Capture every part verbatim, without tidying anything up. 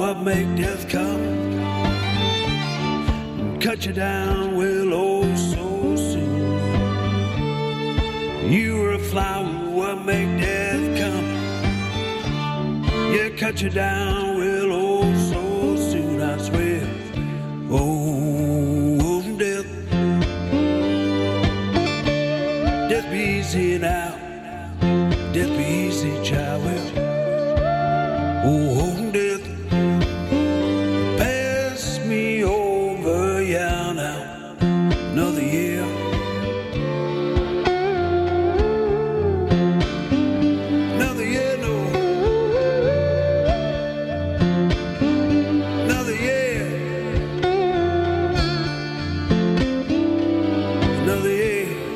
what make death come, cut you down, well, oh, so soon. You were a flower, what make death come, yeah, cut you down, well, oh, so soon, I swear. Oh, death, death be easy now, death be easy, child, well, oh, death, pass me over, yeah, now, another year. Another year, no. Another year. Another year.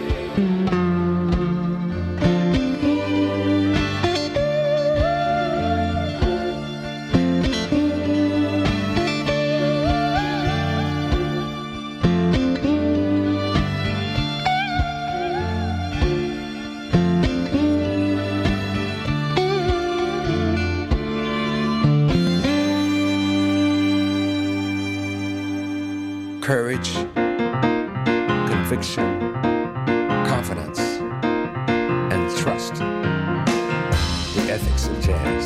Courage, conviction, confidence, and trust. The ethics of jazz.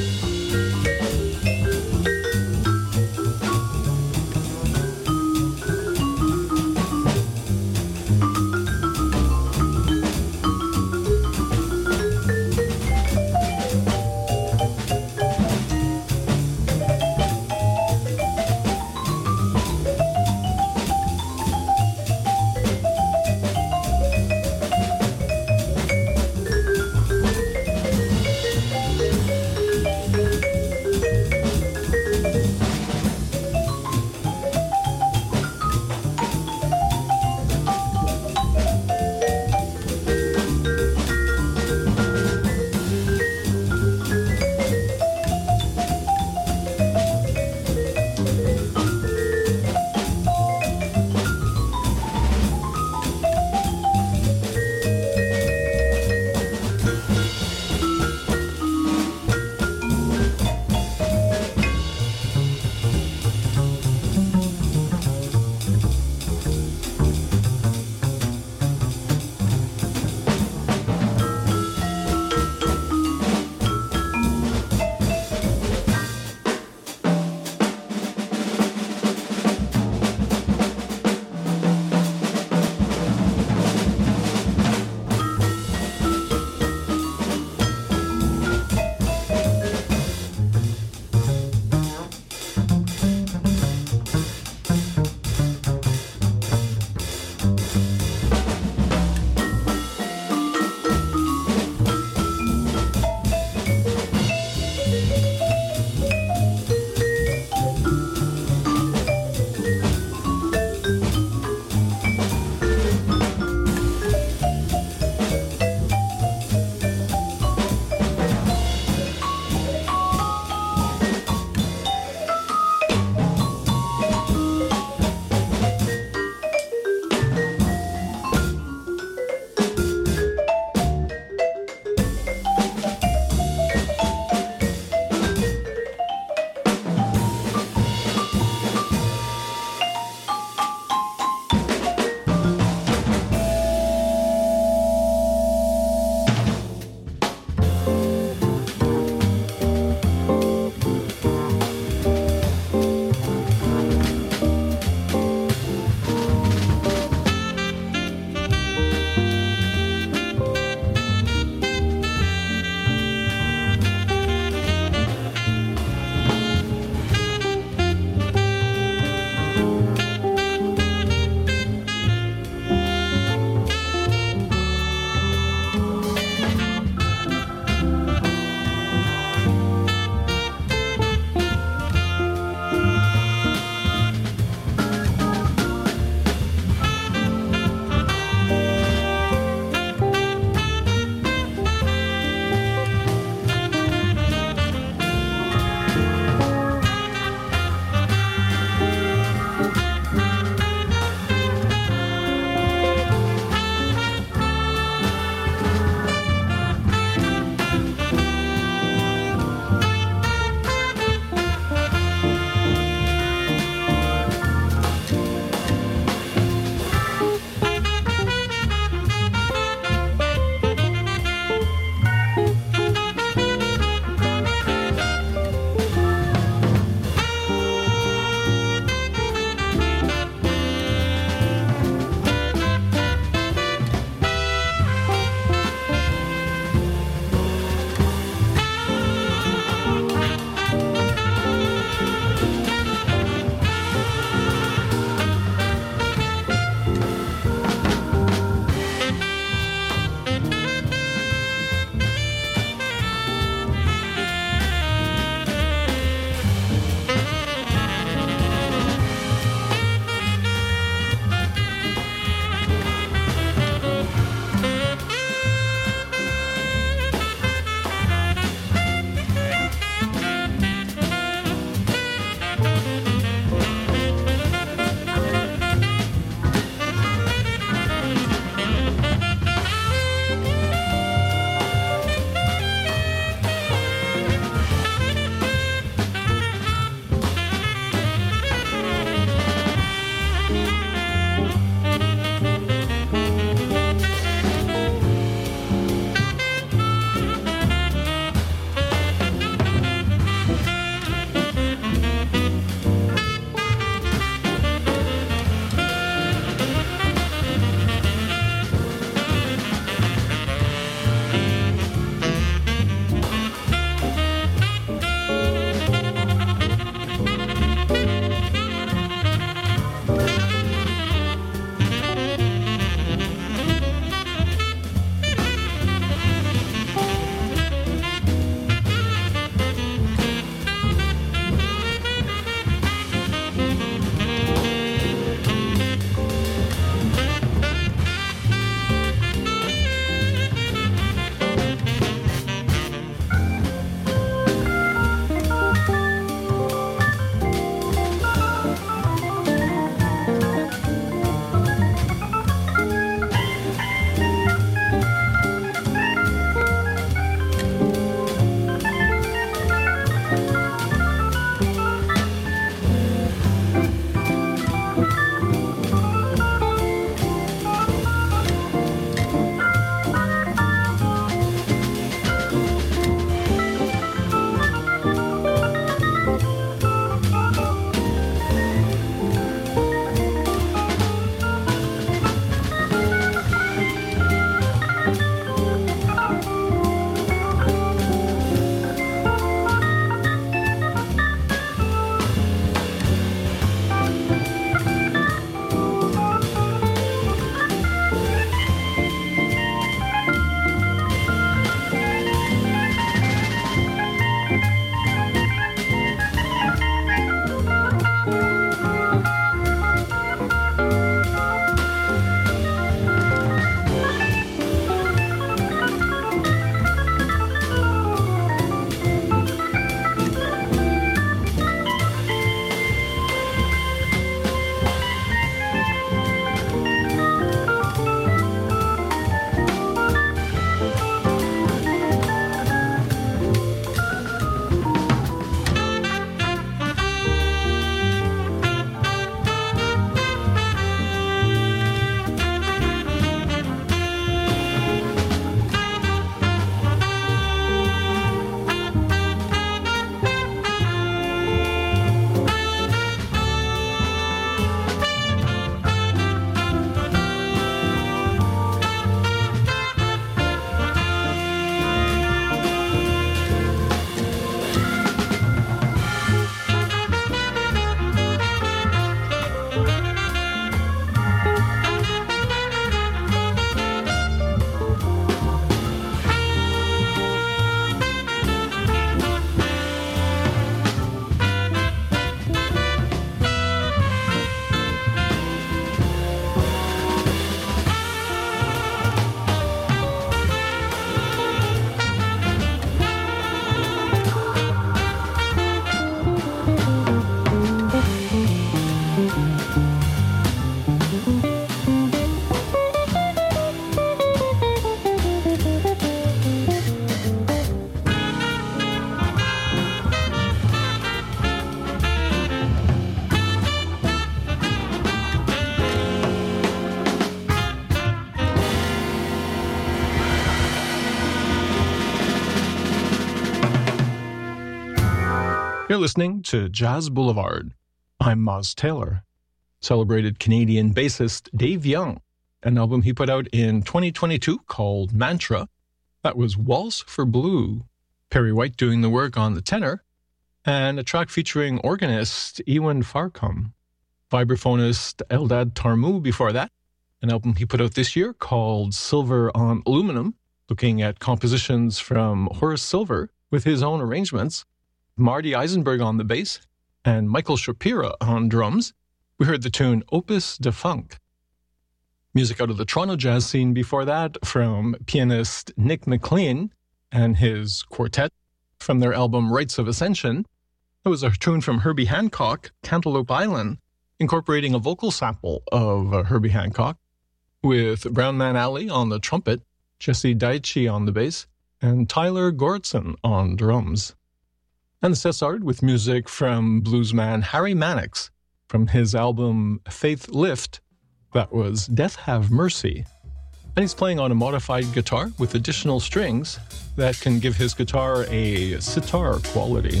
You're listening to Jazz Boulevard. I'm Moz Taylor. Celebrated Canadian bassist Dave Young, an album he put out in twenty twenty-two called Mantra. That was Waltz for Blue, Perry White doing the work on the tenor, and a track featuring organist Ewan Farcom. Vibraphonist Eldad Tarmu before that, an album he put out this year called Silver on Aluminum, looking at compositions from Horace Silver with his own arrangements. Marty Eisenberg on the bass, and Michael Shapira on drums. We heard the tune Opus de Funk. Music out of the Toronto jazz scene before that from pianist Nick McLean and his quartet from their album Rites of Ascension. It was a tune from Herbie Hancock, Cantaloupe Island, incorporating a vocal sample of uh, Herbie Hancock, with Brown Man Alley on the trumpet, Jesse Daichi on the bass, and Tyler Goertzen on drums. And the set started with music from bluesman Harry Mannix from his album Faith Lift. That was Death Have Mercy. And he's playing on a modified guitar with additional strings that can give his guitar a sitar quality.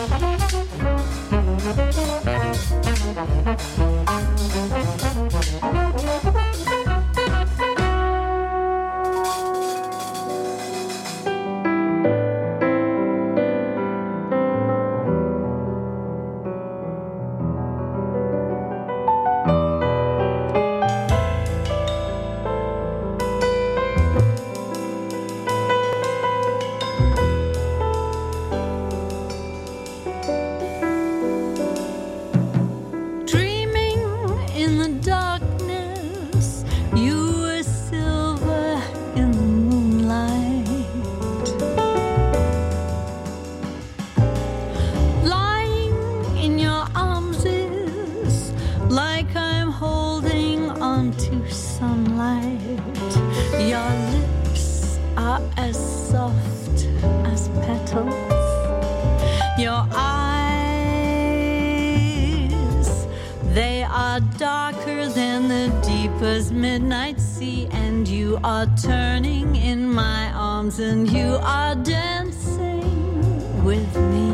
Midnight sea, and you are turning in my arms, and you are dancing with me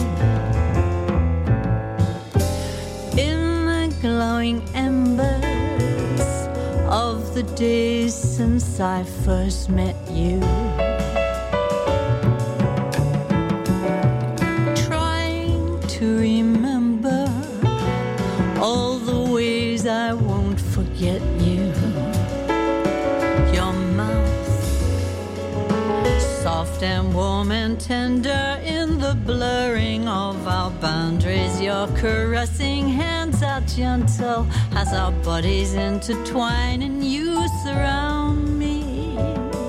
in the glowing embers of the days since I first met you, trying to remember all the ways I won't forget you. Soft and warm and tender in the blurring of our boundaries, your caressing hands are gentle as our bodies intertwine and you surround me,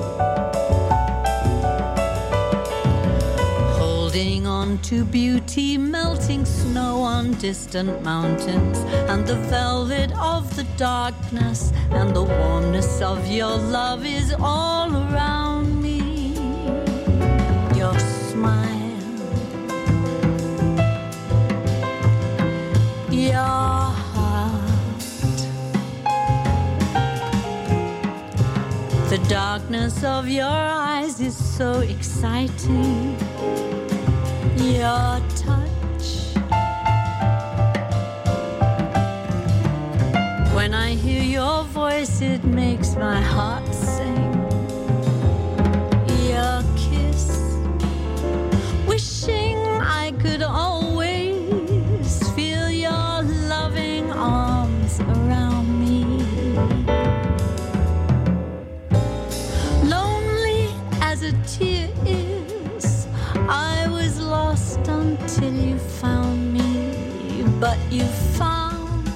holding on to beauty, melting snow on distant mountains, and the velvet of the darkness and the warmness of your love is all around me. Your smile, your heart, the darkness of your eyes is so exciting. Your touch, when I hear your voice it makes my heart sing. Your kiss, wishing I could always feel your loving arms around me. Lonely as a tear is, I was lost until you found me, but you found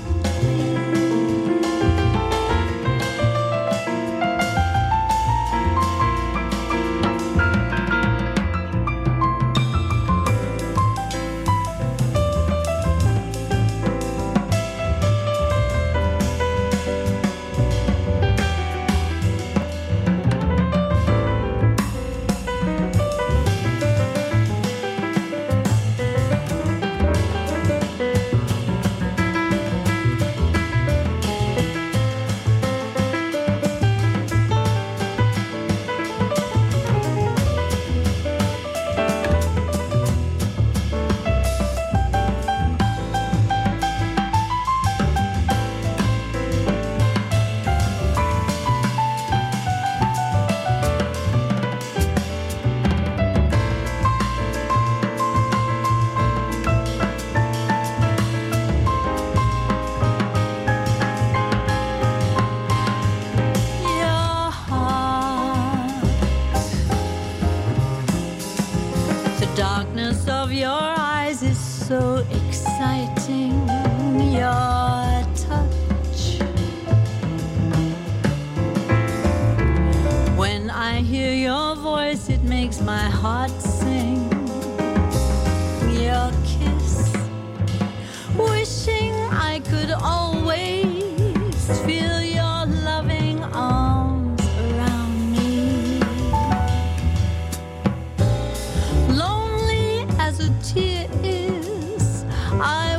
so exciting, your touch. When I hear your voice, it makes my heart sing. Your kiss, wishing I could always feel your loving arms around me. Lonely as a tear is, I